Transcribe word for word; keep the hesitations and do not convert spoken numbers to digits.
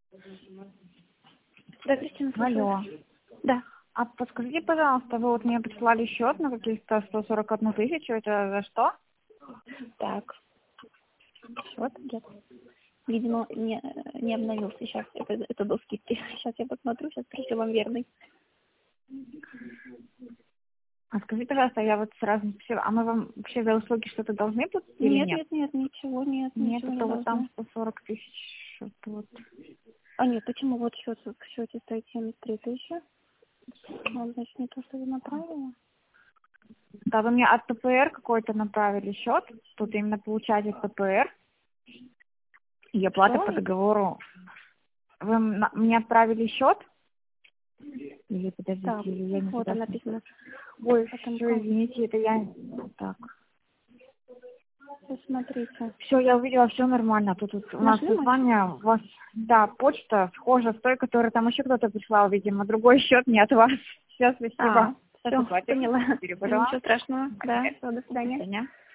Да, Кристина, слушаю. Алло. Да. А подскажите, пожалуйста, вы вот мне прислали счет на каких-то сто сорок одну тысячу, это за что? Так. Счет идет. Видимо, не, не обновился. Сейчас это, это до скидки. Сейчас я посмотрю, сейчас пришлю вам верный. А скажите, пожалуйста, я вот сразу не спросила, а мы вам вообще за услуги что-то должны платить или Нет, нет? нет, нет, ничего, нет, Нет, ничего не это вот там должны. сто сорок тысяч, что-то вот. А нет, почему вот счет в счете стоит семьдесят три тысячи? Он, значит, не то, что я направила. Да, вы мне от ТПР какой-то направили счет, тут именно получатель ТПР, и оплата по Что? договору. Вы м- мне отправили счет? Или подождите, Так, или я не вот туда там смотрю. написано. Ой, Потом, все, извините, это я... Так. смотрите. Все, я увидела, все нормально. Тут, тут у нас Нашли мой? название, у вас, да, почта схожа с той, которую там еще кто-то прислал, видимо, другой счет не от вас. Все, А, спасибо. все, Платежь поняла. переводила. Ничего страшного. Да, До все, до свидания. свидания.